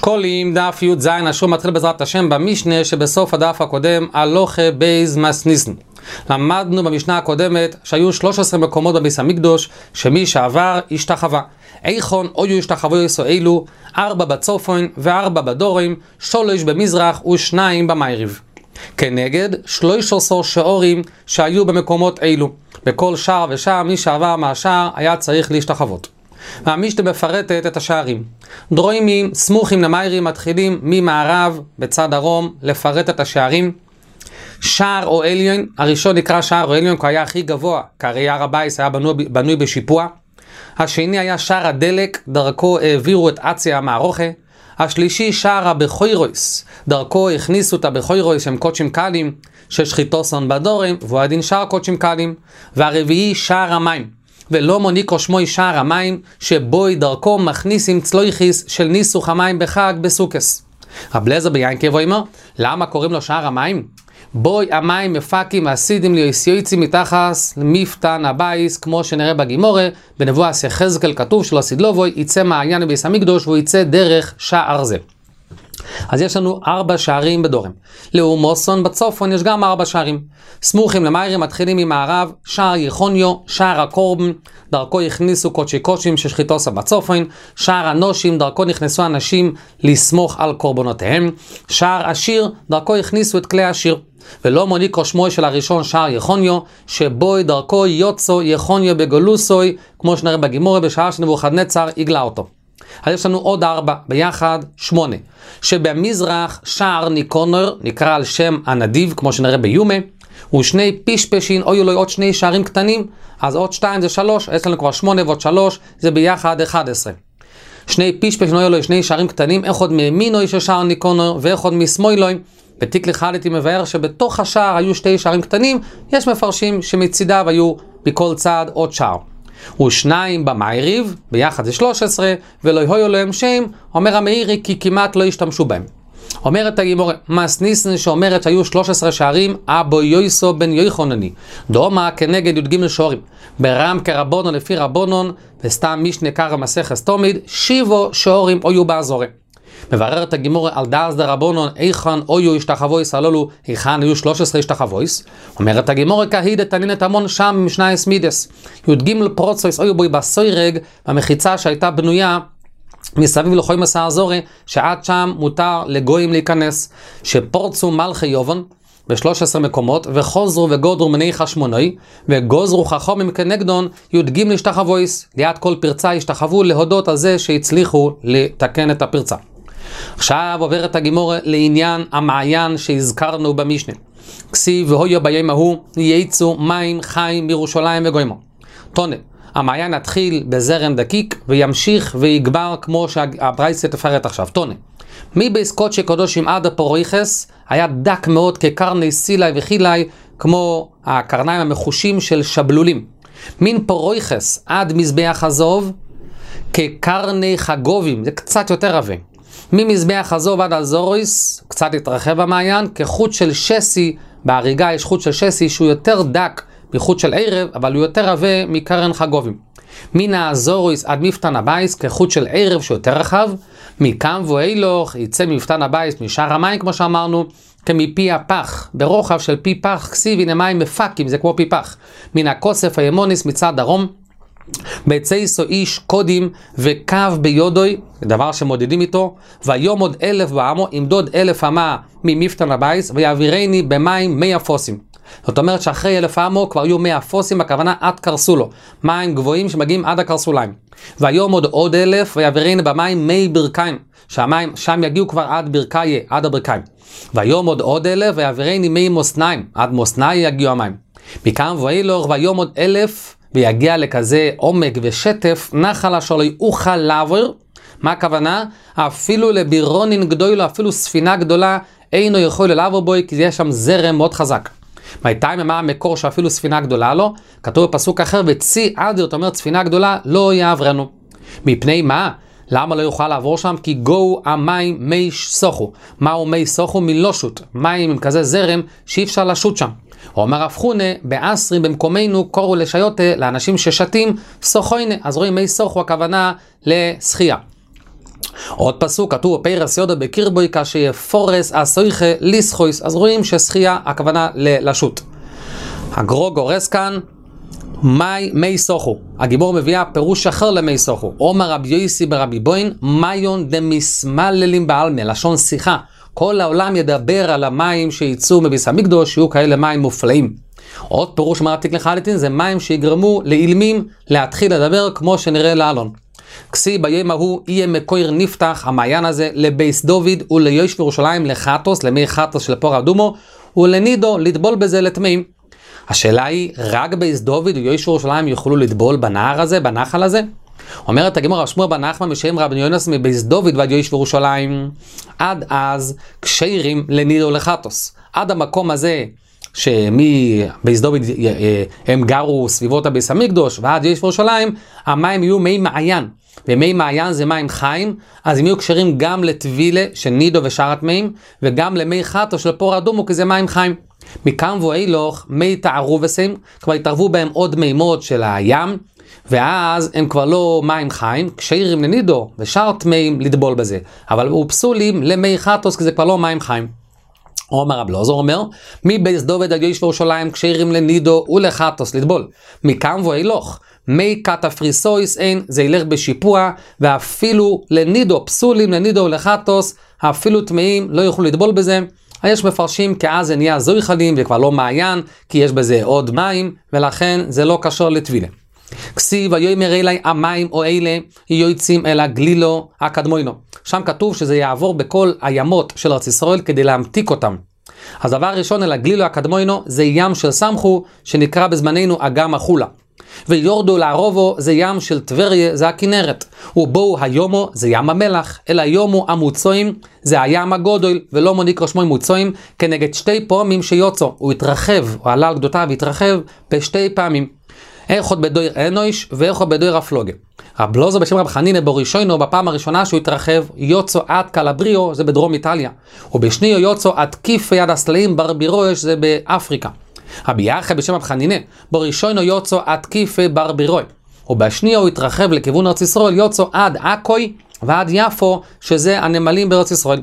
שקולים דף י"ז, השור מתחיל בעזרת השם במשנה שבסוף הדף הקודם, הלוכה בייז מסניסן. למדנו במשנה הקודמת שהיו 13 מקומות בביס המקדוש שמי שעבר השתחווה. איכון אויו השתחוו יסו אלו, 4 בצופון ו4 בדורים, 3 במזרח ו2 במערב. כנגד 13 שעורים שהיו במקומות אלו. בכל שער ושער מי שעבר מהשער היה צריך להשתחוות. והמשנה מפרטת את השערים. דרוימים סמוכים למערב מתחילים ממערב בצד דרום לפרט את השערים. שער או עליון, הראשון נקרא שער או עליון כי היה הכי גבוה, כי הר הבייס היה בנוי בשיפוע. השני היה שער הדלק, דרכו העבירו את עצי המערוכה. השלישי שער הבכוירויס, דרכו הכניסו את הבכוירויס שהם קודשים קלים, ששחיתוסון בדורים, והוא הדין שער קודשים קלים. והרביעי שער המים, ולא מוניקו שמוי שער המים, שבוי דרכו מכניסים צלויחיס של ניסוך המים בחג בסוכס. רב אליעזר ביינקב אומר, למה קוראים לו שער המים? בוי המים מפקים הסידים ליוסיוצים מתחס למפתן הבייס, כמו שנראה בגימורה, בנבואת יחזקאל כתוב שלא סידלובוי, יצא מעיין בביס המקדוש והוא יצא דרך שער זה. אז יש לנו 4 שערים בדורם. לאומוסון בצופון יש גם 4 שערים. סמוכים למערב מתחילים ממערב, שער יחוניו, שער הקורבן, דרכו הכניסו קודשי קודשים ששחיתוסה בצופון, שער הנושים, דרכו נכנסו אנשים לסמוך על קורבנותיהם, שער השיר, דרכו הכניסו את כלי השיר. ולא מוניקו שמו של הראשון שער יחוניו, שבוי דרכו יוצו יחוניו בגולוסוי, כמו שנראה בגימורה בשעה שנבוכדנצר יגלה אותו. אז יש לנו עוד 4, ביחד 8. שבמזרח שער ניקונר, נקרא על שם הנדיב, כמו שנראה ביומה, ושני פישפשין, או יהיו לו עוד 2 שערים קטנים, אז עוד 2 זה 3, יש לנו כבר 8 ועוד 3, זה ביחד 11. 2 פישפשין, או יהיו לו 2 שערים קטנים, אחד מימינוי של שער ניקונר, ואחד משמאלוי. בתיק לחלתי מבאר שבתוך השער היו 2 שערים קטנים, יש מפרשים שמצידיו היו בכל צד עוד שער. ו2 במערב, ביחד זה 13, ולא יהיו להם שם, אומר המאירי כי כמעט לא השתמשו בהם. אומרת הגימורה, מסניסן שאומרת שהיו 13 שערים, אבו יויסו בן יוחנני, דומה כנגד י"ג שעורים, ברם כרבונון לפי רבונון, וסתם משנה קרא מסכת תומיד, 7 שעורים היו באזורי. מבררת הגימורה על דאס דרבונון, איכן אויו השתחוויס הללו, היכן היו 13 השתחוויס. אומרת הגימורה כהיד תנין את המון שם משנייס מידס. י"ג פרוצויס אויו בוי בסוירג, במחיצה שהייתה בנויה מסביב לחוי מסע הזורי, שעד שם מותר לגויים להיכנס, שפורצו מלכי יובן ב13 מקומות, וחוזרו וגודרו מני חשמונוי, וגוזרו חכומים כנגדון י"ג השתחוויס. ליד כל פרצה השתחוו להודות על זה שהצליחו לתקן את הפרצה. עכשיו עוברת הגימורה לעניין המעיין שהזכרנו במשנה. כסיב והויו ביום ההוא ייצאו מים חיים מירושלים וגוימו. תונה, המעיין התחיל בזרם דקיק וימשיך ויגבר כמו שהברייסה תפרט עכשיו. תונה, מבייס קודשי קודשים עד הפוריכס היה דק מאוד כקרני סילי וחילי, כמו הקרניים המחושים של שבלולים. מן פוריכס עד מזבח הזוב כקרני חגובים, זה קצת יותר רבה. ממזבח הזוב עד הזוריס, קצת התרחב המעיין, כחוט של שסי, בהריגה יש חוט של שסי שהוא יותר דק מחוט של ערב, אבל הוא יותר רבה מקרן חגובים. מן הזוריס עד מפתן הבייס, כחוט של ערב שהוא יותר רחב, מכאן ואילוך יצא מפתן הבייס משער המים כמו שאמרנו, כמפי הפח, ברוחב של פי פח, כסיב הנה מים מפקים, זה כמו פי פח. מן הכוסף הימוניס מצד דרום, בצייסו איש קודים וקו ביודוי, דבר שמודדים איתו, ויום עוד 1000 בעמו, ימדוד 1000 אמה ממפתן הבייס, ויעבירני במים 100 פוסים. זאת אומרת שאחרי 1000 אמו כבר יהיו 100 פוסים, הכוונה עד קרסולו, מים גבוהים שמגיעים עד הקרסוליים. ויום עוד 1000, ויעבירני במים מי ברכיים, שהמים שם יגיעו כבר עד ברכיים, עד הברכיים. ויום עוד 1000, ויעבירני מי מוסניים, עד מוסנאי יגיעו המים. מכאן ואילוך, ויום עוד 1000, ויגיע לכזה עומק ושטף, נחל אשר לא יוכל לעבור. מה הכוונה? אפילו לבירונין גדולו, אפילו ספינה גדולה, אינו יכול לעבור בוי, כי יש שם זרם מאוד חזק. מהטיים מה המקור שאפילו ספינה גדולה לו? כתוב בפסוק אחר, וצי עד, זאת אומרת ספינה גדולה לא יעברנו. מפני מה? למה לא יוכל לעבור שם? כי גו המים מי סוחו. מהו מי סוחו? מלושות. מים עם כזה זרם שאי אפשר לשוט שם. אומר הפכונה, בעשרים במקומנו קוראו לשיוטה לאנשים ששתים סוחוינה. אז רואים מי סוחו הכוונה לשחייה. עוד פסוק כתוב פרס יודו בקרבוי כשיפורס הסויכה לסחויס, אז רואים ששחייה הכוונה לשוט. הגרו גורס כאן מי סוחו, הגיבור מביאה פירוש אחר למי סוחו. אומר רבי יוסי ברבי בוין מיון דמסמללים בעלמא, לשון שיחה, כל העולם ידבר על המים שיצאו מביס המקדוש, שיהיו כאלה מים מופלאים. עוד פירוש מרתיק לחלוטין, זה מים שיגרמו לאילמים להתחיל לדבר כמו שנראה לעלון. כסי ביום ההוא יהיה מקויר נפתח המעיין הזה לבייס דוד וליוש ירושלים לחטוס, למי חטוס של פור אדומו, ולנידו לטבול בזה לטמאים. השאלה היא, רק בייס דוד ויוש ירושלים יוכלו לטבול בנהר הזה, בנחל הזה? אומרת הגמרא רב שמואל בר נחמן משם רבי יונס מבייס דוד ועד יוש ירושלים, עד אז כשרים לנידו לחטוס. עד המקום הזה שמבייס דוד הם גרו סביבות הבייס המקדוש ועד יוש ירושלים, המים יהיו מי מעיין, ומי מעיין זה מים חיים, אז הם יהיו קשרים גם לטבילה של נידו ושאר הטמאים, וגם למי חטוס של פור אדומו, כי זה מים חיים. מכאן ואילוך מי תערו וסים, כבר התערבו בהם עוד מימות של הים, ואז הם כבר לא מים חיים, קשרים לנידו ושאר טמאים לטבול בזה, אבל הוא פסולים למי חטוס, כי זה כבר לא מים חיים. אומר רב אלעזר אומר, מבייס דוד עד יוש ירושלים קשרים לנידו ולחטוס לטבול. מכאן ואילוך מי קטפריסויס אין, זה ילך בשיפוע, ואפילו לנידו, פסולים לנידו ולחטוס, אפילו טמאים לא יוכלו לטבול בזה. יש מפרשים כי אז זה נהיה זויכלים וכבר לא מעיין, כי יש בזה עוד מים, ולכן זה לא קשור לטבילה. כסיב ויאמר אלי המים או אלה יוצאים אל הגלילו הקדמוינו. שם כתוב שזה יעבור בכל הימות של ארץ ישראל כדי להמתיק אותם. אז דבר ראשון אל הגלילו הקדמוינו זה ים של סמכו שנקרא בזמננו אגם החולה. ויורדו לערובו זה ים של טבריה, זה הכנרת. ובואו היומו זה ים המלח, אלא היומו המוצויים זה הים הגודל, ולא מוניקרו שמו מוצויים, כנגד שתי פעמים שיוצו. הוא התרחב, הוא עלה על גדותיו והתרחב בשתי פעמים. אחד בדויר אנויש ואחד בדויר הפלוגה. רב אלעזר בשם רב חנינא בראשונו, בפעם הראשונה שהוא התרחב, יוצו עד קלבריו, זה בדרום איטליה. ובשניו יוצו עד קיפה יד הסלעים ברבירוש, זה באפריקה. רבי יחיא בשם רב חנינא בראשונו יוצו עד קיפה ברבירוי. ובשניו הוא התרחב לכיוון ארץ ישראל, יוצו עד עכוי ועד יפו, שזה הנמלים בארץ ישראל.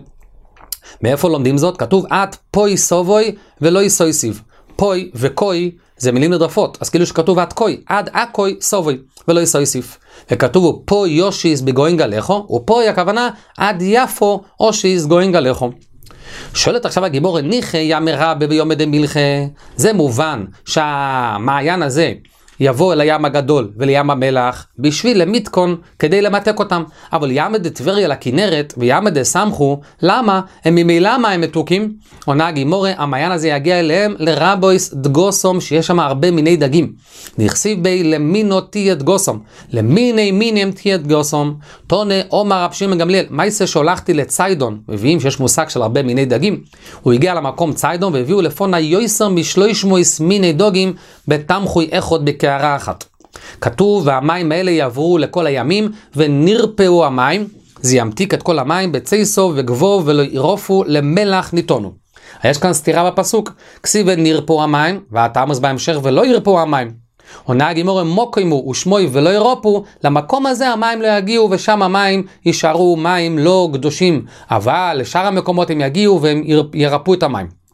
מאיפה לומדים זאת? כתוב עד פוי סובוי ולא יסויסיב. פוי וקוי זה מילים נרדפות, אז כאילו שכתוב עד קוי, עד עכוי סובוי ולא יסויסיף. וכתוב פוי יושיס בגוינג עליכו, ופוי הכוונה עד יפו אושיס גוינג עליכו. שואלת עכשיו הגיבור, ניחא יאמר ביום דמילכה, זה מובן שהמעיין הזה יבוא אל הים הגדול ולים המלח בשביל למתכון כדי למתק אותם, אבל ים דטבריה לכנרת וים דסמכו, למה? הם ממילא מים מתוקים. עונה הגימורה, המעיין הזה יגיע אליהם לרבויס דגוסום, שיש שם הרבה מיני דגים. נכסיב בי למינו תהיה דגוסום, למיני מינים תהיה דגוסום. תונה אומר רב שמעון גמליאל, מייסה שהולכתי לציידון, מביאים שיש מושג של הרבה מיני דגים. הוא הגיע למקום ציידון והביאו לפונה יויסר משלוש מיני דוגים בתמחוי אחד בקערה אחת. כתוב והמים האלה יעברו לכל הימים ונרפאו המים, זה ימתיק את כל המים בצייסו וגבוב ולא ירופו למלח ניתונו. יש כאן סתירה בפסוק, כסיב ונרפאו המים, והתאמוס בהמשך ולא ירפאו המים. עונה הגימורה מוקיימו ושמוי ולא ירופו, למקום הזה המים לא יגיעו ושם המים יישארו מים לא קדושים, אבל לשאר המקומות הם יגיעו והם ירפאו את המים.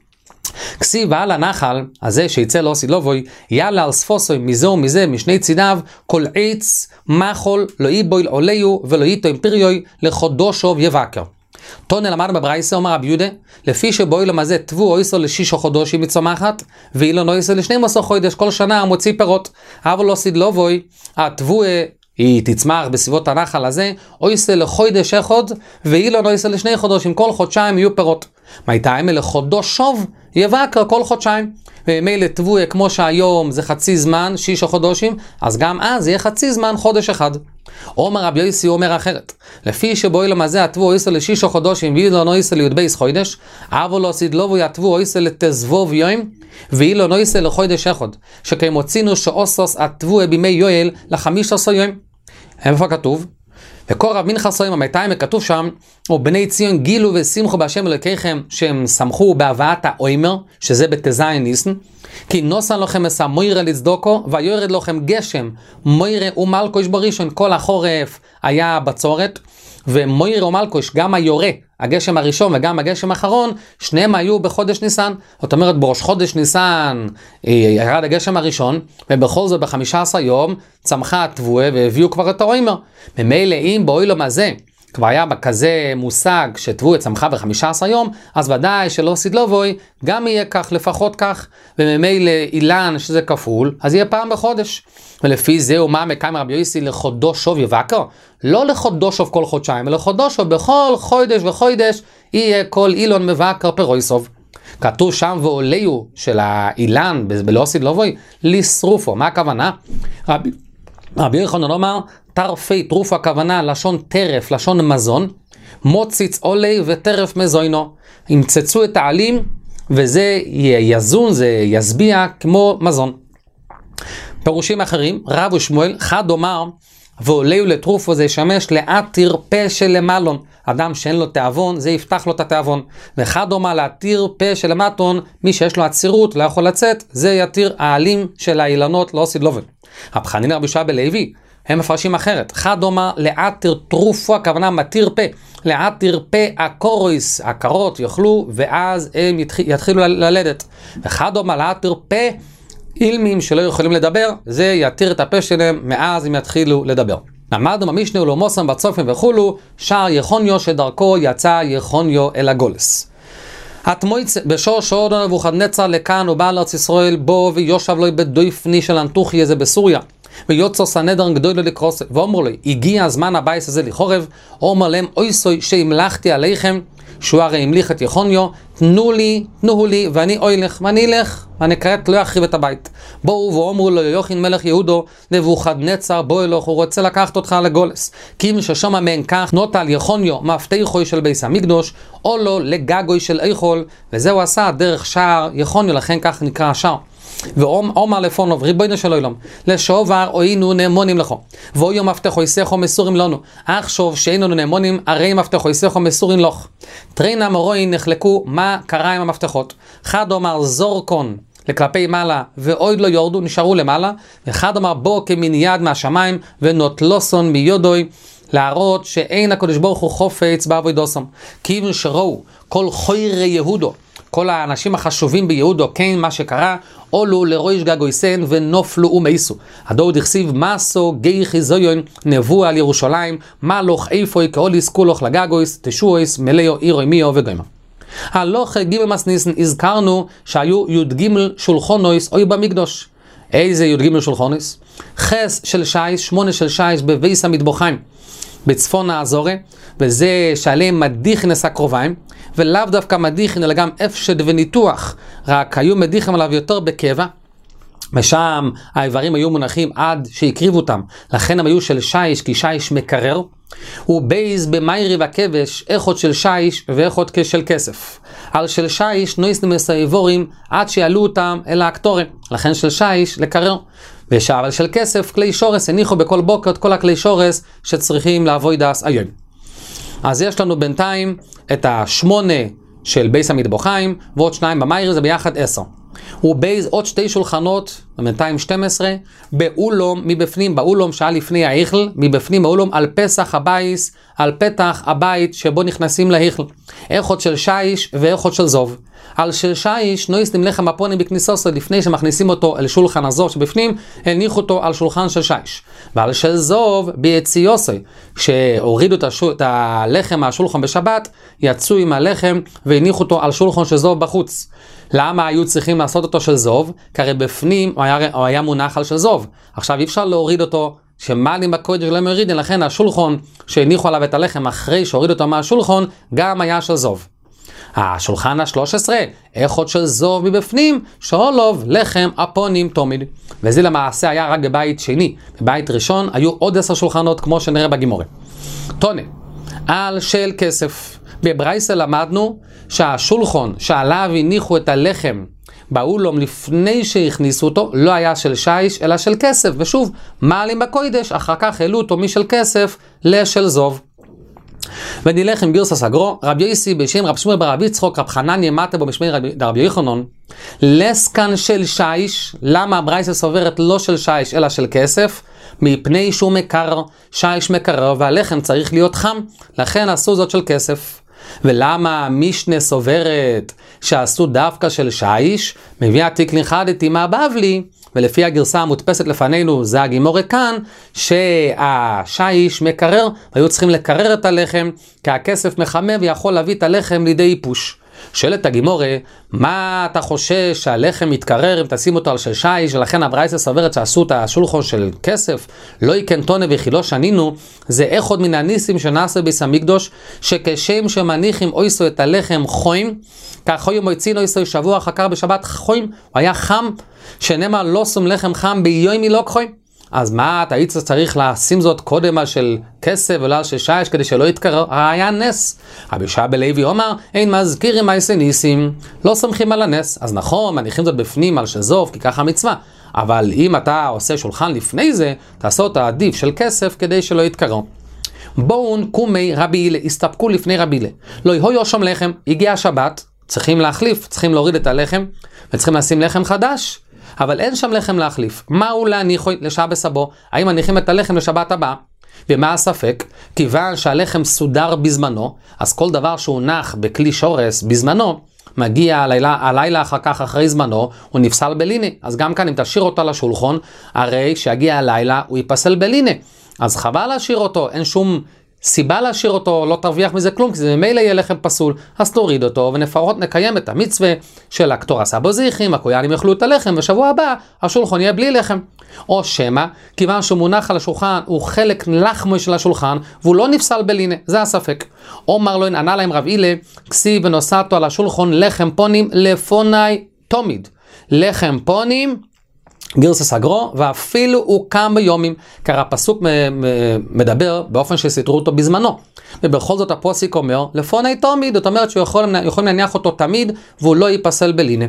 כסיב על הנחל הזה שיצא לא סילובוי, יאללה על ספוסוי מזה ומזה משני צידיו, כל עץ מחול לא איבויל עוליו ולא איתו אימפריוי לחודושו יבקר. תונה למד בברייסה אומר רב יהודה, לפי שבוילום הזה תבו אויסו לשישו חודשים מצומחת, ואילו אויסו ל12 חודש כל שנה מוציא פירות. אבל לא סילובוי, התבו היא תצמח בסביבות הנחל הזה, אויסו לחודש אחד, ואילו אויסו ל2 חודשים, כל חודשיים יהיו פירות. מייתיים לחודש שוב יבקר כל חודשיים. ומילא תבואה כמו שהיום זה חצי זמן, 6 חודשים, אז גם אז יהיה חצי זמן, חודש אחד. אומר רבי יוסי אומר אחרת, לפי שבוילום הזה התבואה אויסו ל6 חודשים, ואילו אויסו לי"ב חודש, אבל לא סילובוי התבואה אויסו לתזבוב יום, ואילו אויסו לחודש אחד, שכמוצינו שאוסוס התבואה בימי יואל ל15 יום. איפה כתוב? וכל רב מנחס רואים המתיים כתוב שם, ובני ציון גילו ושמחו בהשם אלוקיכם, שהם שמחו בהבאת האוימר, שזה בתזיין ניסן, כי נוסן לכם אסה מוירה לצדוקו, ויורד לכם גשם, מוירה ומלכו יש בראשון, כל החורף היה בצורת, ומויר ומלכוש, גם היורה, הגשם הראשון וגם הגשם האחרון, שניהם היו בחודש ניסן. זאת אומרת, בראש חודש ניסן ירד הגשם הראשון, ובכל זאת ב-15 יום צמחה התבואה והביאו כבר את האוימר. ממילא אם באוילום הזה כבר היה כזה מושג שתבואה צמחה ב-15 יום, אז ודאי שלא סידלובוי, גם יהיה כך, לפחות כך, וממילא אילן שזה כפול, אז יהיה פעם בחודש. ולפי זה ומה מקיים רבי יוסי לחודשו יבקר? לא לחודשו כל חודשיים, אלא לחודשו בכל חודש וחודש יהיה כל אילון מבקר פרויסוב. כתוב שם ועולהו של האילן בלא סידלובוי, לשרופו. מה הכוונה? רבי יוחנן אומר, טרפי, טרוף הכוונה, לשון טרף, לשון מזון, מוציץ עולי וטרף מזוינו. ימצצו את העלים, וזה יזון, זה יסביע כמו מזון. פירושים אחרים, רב ושמואל, חד אומר, ועולהו לטרופו זה ישמש להתיר פה של למלון. אדם שאין לו תאבון, זה יפתח לו את התאבון. וחד אומר להתיר פה של למטון, מי שיש לו עצירות, לא יכול לצאת, זה יתיר העלים של האילנות, לא עושים לובן. רב חנינא רבי יהושע בלוי, הם מפרשים אחרת. חד אומר להתיר טרופו, הכוונה מתיר פה. להתיר פה הקורויס, הקרות יאכלו, ואז הם יתחילו ללדת. וחד אומר להתיר פה אילמים שלא יכולים לדבר, זה יתיר את הפה שלהם, מאז הם יתחילו לדבר. למדנו במשנה ולמוסם בצופן וכולו, שער יחוניו שדרכו יצא יחוניו אל הגולס. התמויץ בשור שעוד נבוכדנצר לכאן ובא לארץ ישראל בו ויושב לו בדויפני של אנטוכיה זה בסוריה. ויוצא סנהדרין גדול לקרוס ואומר לו, הגיע הזמן הבייס הזה לחורב, אומר להם, אוי סוי שהמלכתי עליכם, שהוא הרי המליך את יחוניו, תנו לי, ואני אוילך, ואני אלך, ואני כעת לא יחריב את הבית. בואו ואומרו לו, יוחין מלך יהודו, נבוכדנצר, בוא אלוך, הוא רוצה לקחת אותך לגולס. כי אם ששומע מן כך, נוטה על יחוניו, מפתחוי של בייס המקדוש, או לו לגגוי של איכול, וזהו עשה דרך שער יחוניו, לכן כך נקרא השער. ואומר לפונוב, ריבונו של עולם, לשעבר אוינו נאמונים לכו, ואויו מפתחו יסכו מסורים לנו, עכשיו שאינו נאמונים, הרי מפתחו יסכו מסורים לך. טרין המוראים נחלקו מה קרה עם המפתחות. חד אומר זורקון לכלפי מעלה, ואויד לא יורדו, נשארו למעלה, וחד אומר בו כמין יד מהשמיים, ונוטלוסון מיודוי, להראות שאין הקדוש ברוך הוא חופץ בעבודוסם. כיוון שראו כל חוירי יהודו, כל האנשים החשובים ביהודו, כן מה שקרה, עולו לרויש גגויסן ונופלו ומייסו. הדוד הכסיב מסו גי חיזויון נבוא על ירושלים, מלוך איפוי כאוליס כולוך לגגויס, תשועס מלאו אירוי מיו וגוימה. הלוך גימל מסניסן הזכרנו שהיו י"ג שולחונויס אוי במקדוש. איזה י"ג שולחונויס? חס של שייש, 8 של שייש בבייס המטבוחיים בצפון האזורה, וזה שעליהם מדיחין עשה קרוביים, ולאו דווקא מדיחין אלא גם אפשד וניתוח, רק היו מדיחים עליו יותר בקבע, ושם האיברים היו מונחים עד שהקריבו אותם, לכן הם היו של שייש, כי שייש מקרר, ובייז במיירי וכבש, איכות של שייש ואיכות של כסף. על של שייש נויסנים מסייבורים עד שיעלו אותם אל האקטורים, לכן של שייש לקרר. ושאבל של כסף, כלי שורס, הניחו בכל בוקר את כל הכלי שורס שצריכים לעבוד דס היום. אז יש לנו בינתיים את 8 של בייס המטבוחיים, ועוד 2 במיירי, זה ביחד 10. ובייז עוד 2 שולחנות, בינתיים 12, באולום מבפנים, באולום שהיה לפני ההיכל, מבפנים באולום על פסח הבייס, על פתח הבית שבו נכנסים להיכל. איכות של שייש ואיכות של זוב. על של שייש נויסנים לחם הפונים בכניסוסו, לפני שמכניסים אותו אל שולחן הזוב שבפנים, הניחו אותו על שולחן של שייש. ועל של זוב ביציוסו, שהורידו את הלחם מהשולחן בשבת, יצאו עם הלחם והניחו אותו על שולחן של זוב בחוץ. למה היו צריכים לעשות אותו של זוב? כי הרי בפנים הוא היה מונח על של זוב. עכשיו אי אפשר להוריד אותו, שמעלים בקודש ולא מורידים, לכן השולחן שהניחו עליו את הלחם אחרי שהורידו אותו מהשולחן, גם היה של זוב. השולחן ה-13, איכות של זוב מבפנים, שולוב לחם אפונים תומיד. וזה למעשה היה רק בבית שני. בבית ראשון היו עוד 10 שולחנות כמו שנראה בגימורה. תונה, על של כסף. בברייסה למדנו שהשולחן שעליו הניחו את הלחם באולום לפני שהכניסו אותו, לא היה של שייש אלא של כסף. ושוב, מעלים בקודש, אחר כך העלו אותו משל כסף לשל זוב. ונלך עם גרסא סגרו, רבי יוסי בשם רב שמואל בר רבי יצחוק, רב חנניה מטה בו בשמי רבי יוחנן, לסקן של שייש. למה הברייסה סוברת לא של שייש אלא של כסף? מפני שהוא מקרר, שיש מקרר והלחם צריך להיות חם, לכן עשו זאת של כסף. ולמה המשנה סוברת שעשו דווקא של שיש? מביאה תיקלין חדתי מהבבלי, ולפי הגרסה המודפסת לפנינו, זה הגימורה כאן, שהשיש מקרר, והיו צריכים לקרר את הלחם, כי הכסף מחמם ויכול להביא את הלחם לידי איפוש. שואלת הגימורה, מה אתה חושש שהלחם יתקרר אם תשים אותו על של שיש, ולכן הברייתא סוברת שעשו את השולחן של כסף? לא יקן תונה וכי לא שנינו, זה אחד מן הניסים שנעשה בבית המקדוש, שכשם שמניחים אויסו את הלחם חוים, כך חוים מויצין אויסו שבוע אחר כך בשבת חוים, הוא היה חם, שנאמר לא שום לחם חם ביומי לא חוים. אז מה, אתה היית צריך לשים זאת קודם על של כסף ולא על של שיש כדי שלא יתקרר? היה נס. רבי שבא לוי אומר, אין מזכירים מעשה ניסים, לא סומכים על הנס. אז נכון, מניחים זאת בפנים על של זוב, כי ככה מצווה. אבל אם אתה עושה שולחן לפני זה, תעשה אותה עדיף של כסף כדי שלא יתקרר. בואו קומי רבי הילה, הסתפקו לפני רבי הילה. לא יהיו שם לחם, הגיע השבת, צריכים להחליף, צריכים להוריד את הלחם, וצריכים לשים לחם חדש. אבל אין שם לחם להחליף. מהו להניחו לשבס הבא? האם מניחים את הלחם לשבת הבא? ומה הספק? כיוון שהלחם סודר בזמנו, אז כל דבר שהוא נח בכלי שורס בזמנו, מגיע הלילה אחר כך אחרי זמנו, הוא נפסל בלינה. אז גם כאן אם תשאיר אותו לשולחן, הרי שיגיע הלילה הוא ייפסל בלינה. אז חבל להשאיר אותו, אין שום סיבה להשאיר אותו, לא תרוויח מזה כלום, כי זה ממילא יהיה לחם פסול, אז תוריד אותו ונפחות נקיים את המצווה של הקטור עשה בו זיכים, הכויאנים יאכלו את הלחם, ושבוע הבא השולחן יהיה בלי לחם. או שמה, כיוון שהוא מונח על השולחן, הוא חלק לחמו של השולחן, והוא לא נפסל בלינה, זה הספק. אומר לו, ענה להם רב הילה, כסיב ונוסעתו על השולחן לחם פונים לפוני תומיד. לחם פונים, גרסה סגרו, ואפילו הוא קם ביומים, כי הפסוק מדבר באופן שסיתרו אותו בזמנו. ובכל זאת הפוסק אומר, לפוני תומיד, זאת אומרת שיכולים להניח אותו תמיד, והוא לא ייפסל בלינה.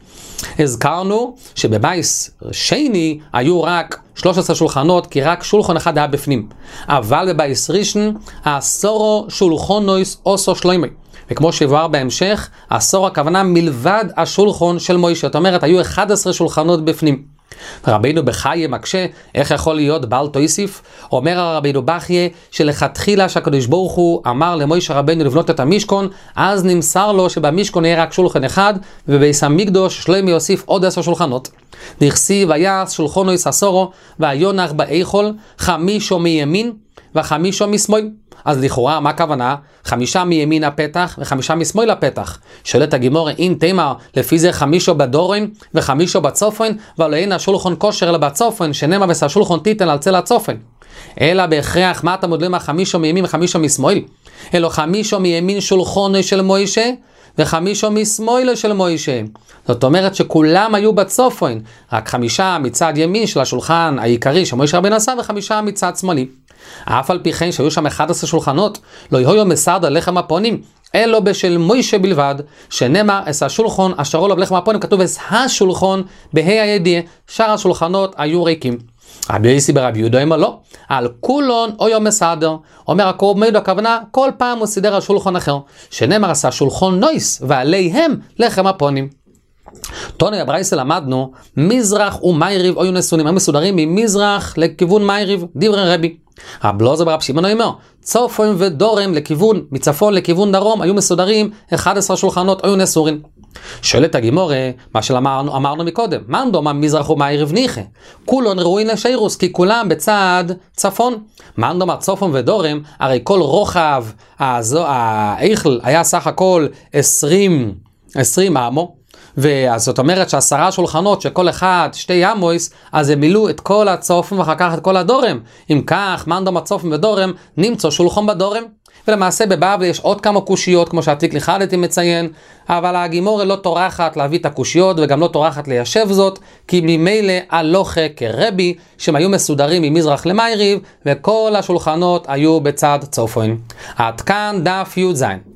הזכרנו שבבייס שני היו רק 13 שולחנות, כי רק שולחן אחד היה בפנים. אבל בבייס ראשון, העשורו שולחנויס אוסו שלוימי. וכמו שבואר בהמשך, העשור הכוונה מלבד השולחן של מוישה. זאת אומרת, היו 11 שולחנות בפנים. רבינו בחייה מקשה, איך יכול להיות בעל תויסיף? אומר הרבינו בחייה שלכתחילה שהקדוש ברוך הוא אמר למוישה רבינו לבנות את המשכון, אז נמסר לו שבמשכון יהיה רק שולחן אחד, ובבית המקדוש שלמה יוסיף עוד 10 שולחנות. דכסיב היה שולחנויס עשורו, והיונח באיכול 5 מימין ו5 משמאל. אז לכאורה, מה הכוונה? 5 מימין הפתח ו5 משמאל הפתח. שואלת הגימורה, אין תימר, לפי זה 5 בדורן ו5 בצופן, ולא אין השולחן כושר אלא בצופן, שנאמר ושהשולחן תיתן על צל הצופן. אלא בהכרח, מה אתה מודלים 5 מימין ו5 משמאל? אלא 5 מימין שולחנו של מוישה, ו5 משמאל של מוישה. זאת אומרת שכולם היו בצופן, רק 5 מצד ימין של השולחן העיקרי שמוישה רבנו עשה, ו5 מצד שמאלי. אף על פי כן שהיו שם 11 שולחנות, לא יהיו מסרד על לחם הפונים, אלו בשל מוישה בלבד, שנאמר אס השולחן אשר עליו לחם הפונים, כתוב אס השולחן בה"א הידיעה, שאר השולחנות היו ריקים. רבי יוסי ברבי יהודה אומר לא, על כולון או יום מסדר, אומר הקרוב מידו, הכוונה כל פעם הוא סידר על שולחן אחר, שנאמר אס השולחן נויס ועליהם לחם הפונים. תוני הברייתא למדנו, מזרח ומייריב היו נסונים, הם מסודרים ממזרח לכיוון מייריב, דברי רבי. רב אלעזר ברב שמעון אומר, צופן ודורם לכיוון, מצפון לכיוון דרום, היו מסודרים 11 שולחנות, היו נסורים. שואלת הגימורה, מה שאמרנו מקודם, מה דומה מזרח ומייריב ניחא? כולון ראוין לשירוס, כי כולם בצד צפון. מה דומה צופן ודורם? הרי כל רוחב האיכל היה סך הכל 20 אמו, וזאת אומרת ש10 שולחנות שכל אחד 2 אמויס, אז הם מילאו את כל הצופן ואחר כך את כל הדורם. אם כך, מנדום הצופן ודורם, נמצא שולחן בדורם. ולמעשה בבבלי יש עוד כמה קושיות, כמו שהתיקלין חדתי מציין, אבל הגימורה לא טורחת להביא את הקושיות, וגם לא טורחת ליישב זאת, כי ממילא הלוכה כרבי, שהם היו מסודרים ממזרח למייריב, וכל השולחנות היו בצד צופן. עד כאן דף י"ז.